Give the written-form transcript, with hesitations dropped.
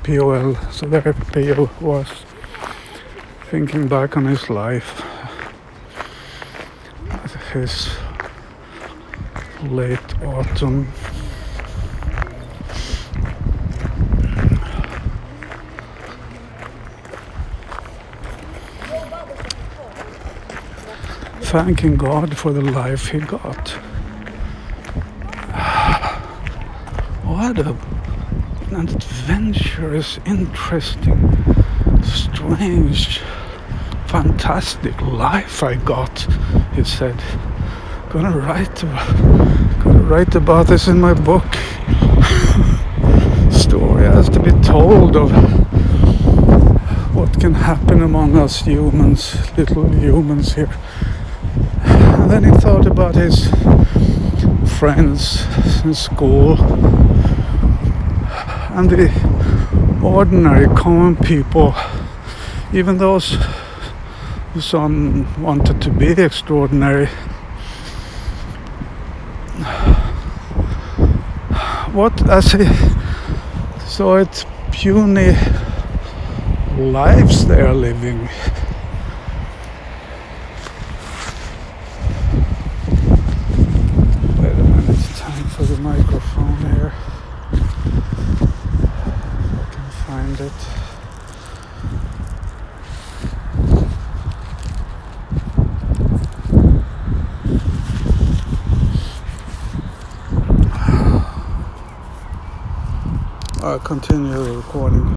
POL. So there P.O. was thinking back on his life, his late autumn. Thanking God for the life he got. What an adventurous, interesting, strange, fantastic life I got, he said. Gonna write about this in my book. Story has to be told of what can happen among us humans, little humans here. And then he thought about his friends in school and the ordinary, common people, even those who some wanted to be extraordinary. What, as he saw it, puny lives they are living. Wait a minute, it's time for the microphone here. If I can find it. I'll continue the recording.